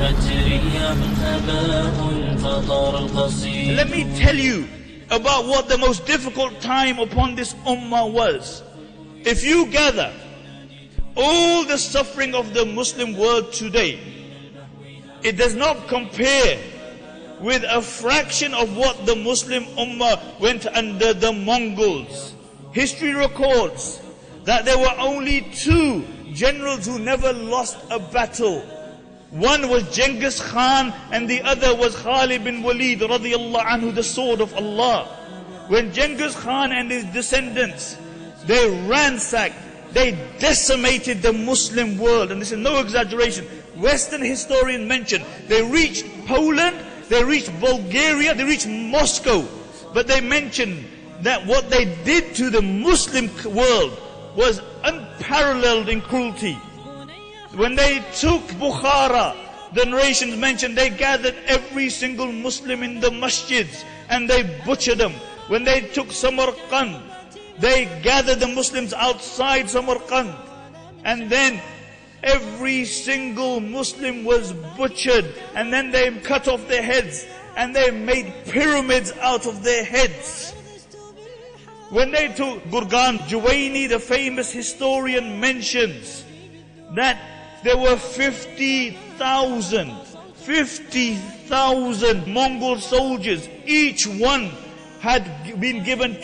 Let me tell you about what the most difficult time upon this ummah was. If you gather all the suffering of the Muslim world today, it does not compare with a fraction of what the Muslim ummah went under the Mongols. History records that there were only two generals who never lost a battle. One was Genghis Khan and the other was Khalid bin Walid radiyallahu anhu, the sword of Allah. When Genghis Khan and his descendants, they ransacked, they decimated the Muslim world, and this is no exaggeration. Western historians mention they reached Poland, they reached Bulgaria, they reached Moscow, but they mention that what they did to the Muslim world was unparalleled in cruelty. When they took Bukhara, the narrations mention they gathered every single Muslim in the masjids and they butchered them. When they took Samarkand, they gathered the Muslims outside Samarkand, and then every single Muslim was butchered, and then they cut off their heads and they made pyramids out of their heads. When they took Burgan, Juwayni, the famous historian, mentions that there were 50,000 Mongol soldiers. Each one had been given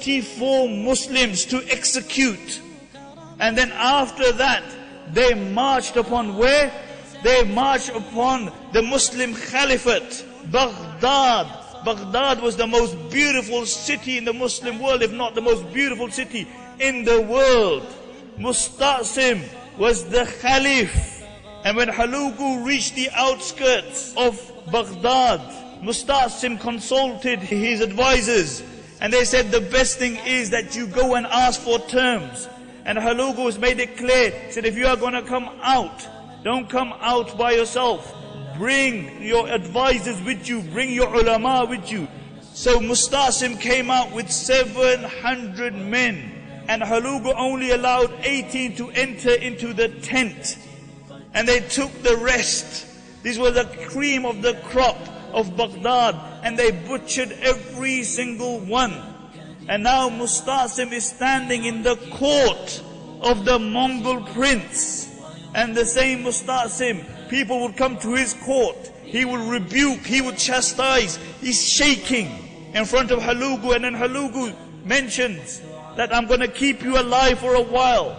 24 Muslims to execute. And then after that, they marched upon where? They marched upon the Muslim Caliphate, Baghdad. Baghdad was the most beautiful city in the Muslim world, if not the most beautiful city in the world. Musta'sim was the Caliph. And when Hulagu reached the outskirts of Baghdad, Musta'sim consulted his advisors, and they said the best thing is that you go and ask for terms. And Hulagu has made it clear, he said, if you are going to come out, don't come out by yourself. Bring your advisors with you, bring your ulama with you. So Musta'sim came out with 700 men, and Hulagu only allowed 18 to enter into the tent. And they took the rest. This was the cream of the crop of Baghdad, and they butchered every single one. And now Musta'sim is standing in the court of the Mongol prince. And the same Musta'sim, people would come to his court, he would rebuke, he would chastise, he's shaking in front of Hulagu. And then Hulagu mentions that I'm going to keep you alive for a while.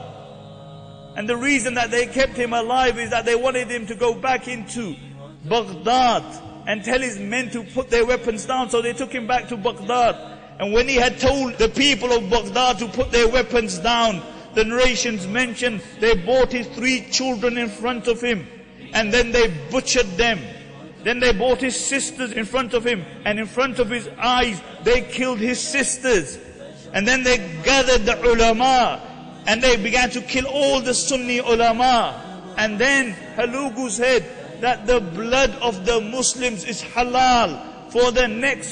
And the reason that they kept him alive is that they wanted him to go back into Baghdad and tell his men to put their weapons down. So they took him back to Baghdad. And when he had told the people of Baghdad to put their weapons down, the narrations mention they brought his 3 children in front of him, and then they butchered them. Then they brought his sisters in front of him, and in front of his eyes they killed his sisters. And then they gathered the ulama, and they began to kill all the Sunni ulama. And then Hulagu said that the blood of the Muslims is halal. For the next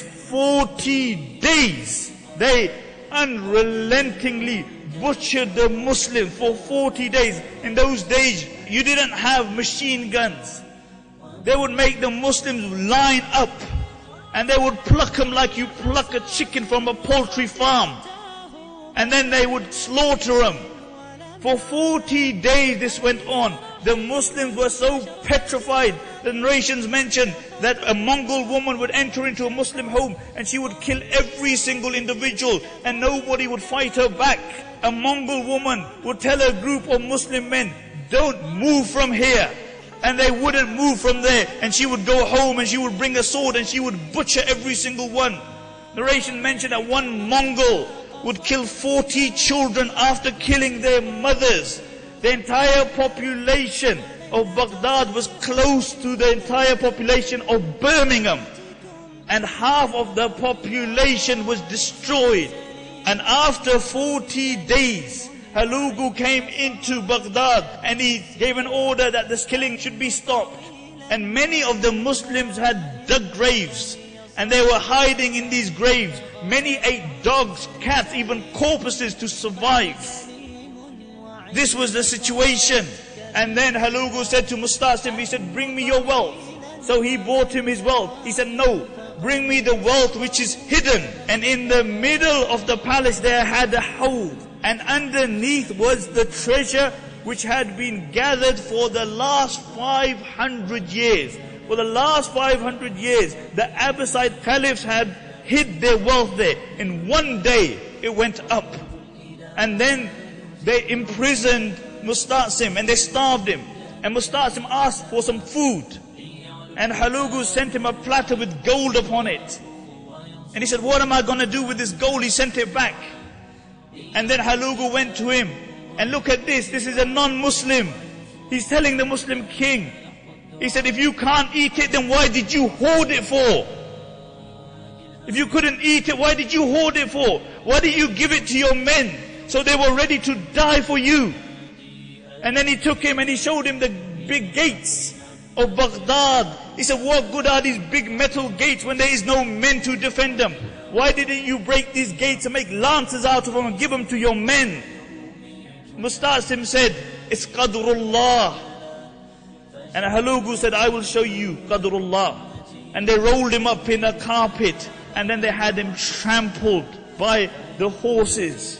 40 days, they unrelentingly butchered the Muslims for 40 days. In those days, you didn't have machine guns. They would make the Muslims line up, and they would pluck them like you pluck a chicken from a poultry farm. And then they would slaughter them. For 40 days this went on. The Muslims were so petrified. The narrations mention that a Mongol woman would enter into a Muslim home and she would kill every single individual, and nobody would fight her back. A Mongol woman would tell a group of Muslim men, don't move from here. And they wouldn't move from there. And she would go home and she would bring a sword and she would butcher every single one. Narration mentioned that one Mongol would kill 40 children after killing their mothers. The entire population of Baghdad was close to the entire population of Birmingham. And half of the population was destroyed. And after 40 days, Hulagu came into Baghdad and he gave an order that this killing should be stopped. And many of the Muslims had dug graves, and they were hiding in these graves. Many ate dogs, cats, even corpses to survive. This was the situation. And then Hulagu said to Musta'sim, he said, bring me your wealth. So he brought him his wealth. He said, no, bring me the wealth which is hidden. And in the middle of the palace there had a hawd. And underneath was the treasure which had been gathered for the last 500 years. For the last 500 years, the Abbasid caliphs had hid their wealth there. In one day, it went up. And then they imprisoned Musta'sim and they starved him. And Musta'sim asked for some food. And Hulagu sent him a platter with gold upon it. And he said, what am I going to do with this gold? He sent it back. And then Hulagu went to him. And look at this. This is a non-Muslim. He's telling the Muslim king. He said, if you can't eat it, then why did you hoard it for? If you couldn't eat it, why did you hoard it for? Why did you give it to your men? So they were ready to die for you. And then he took him and he showed him the big gates of Baghdad. He said, what good are these big metal gates when there is no men to defend them? Why didn't you break these gates and make lances out of them and give them to your men? Musta'sim said, it's Qadrullah. And Hulagu said, I will show you Qadrullah. And they rolled him up in a carpet. And then they had him trampled by the horses.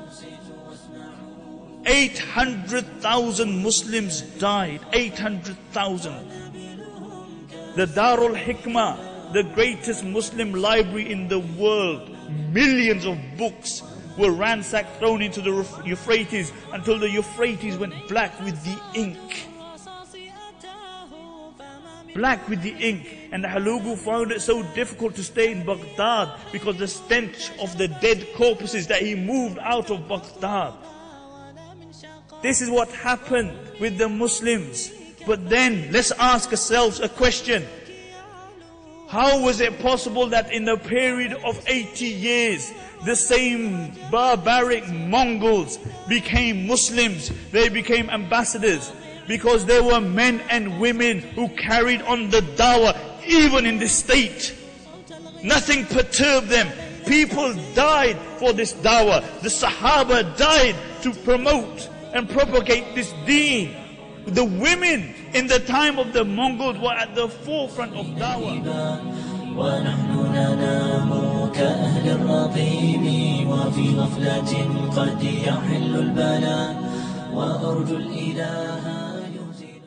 800,000 Muslims died. 800,000. The Darul Hikmah, the greatest Muslim library in the world, millions of books were ransacked, thrown into the Euphrates until the Euphrates went black with the ink. Black with the ink. And Hulagu found it so difficult to stay in Baghdad because the stench of the dead corpses that he moved out of Baghdad. This is what happened with the Muslims. But then, let's ask ourselves a question. How was it possible that in a period of 80 years, the same barbaric Mongols became Muslims? They became ambassadors. Because there were men and women who carried on the dawah, even in this state. Nothing perturbed them. People died for this dawah. The Sahaba died to promote and propagate this deen. The women in the time of the Mongols were at the forefront of dawah. ونحن ننام كأهل الرقيم وفي غفلة قد يحل البلاء وأرجو الإله